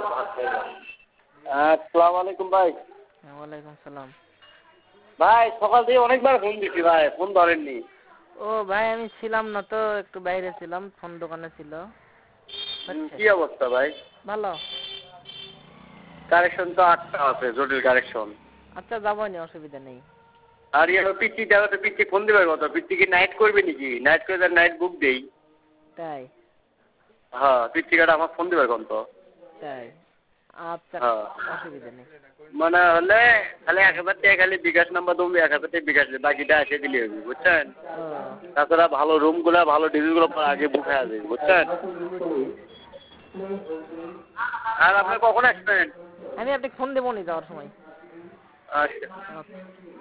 আসসালামু আলাইকুম ভাই। ওয়ালাইকুম সালাম। ভাই সকাল থেকে অনেকবার ফোন দিচ্ছি ভাই, ফোন ধরেননি। ও ভাই আমি ছিলাম না তো, একটু বাইরে ছিলাম, ফোন দোকানে ছিল। কি অবস্থা ভাই? ভালো। কারেকশন তো 8টা আছে, জটিল কারেকশন। আচ্ছা যাবো নি, অসুবিধা নেই। আর পিচ্ছি যাবে তো, পিচ্ছি ফোন দিবে কত? পিচ্ছি কি নাইট করবে নাকি? নাইট করে তার নাইট বুক দেই। তাই? হ্যাঁ, পিচ্ছি কাটা আমার ফোন দিবে কোন তো? তাই আচ্ছা, হ্যাঁ অসুবিধা নেই। মানে হলে খালি 1000 টাকা খালি বিকাশ নাম্বার তুমি 1000 টাকা বিকাশ দিবে, বাকিটা এসে দিলে হবে, বুঝছেন? তাছাড়া ভালো রুম গুলা ভালো ডিটেলস গুলো আগে বুক হয়ে যাবে, বুঝছেন? আর আপনি কখন আসবেন? আমি আপনাকে ফোন দেবো নি যাওয়ার সময়। আচ্ছা। আচ্ছা।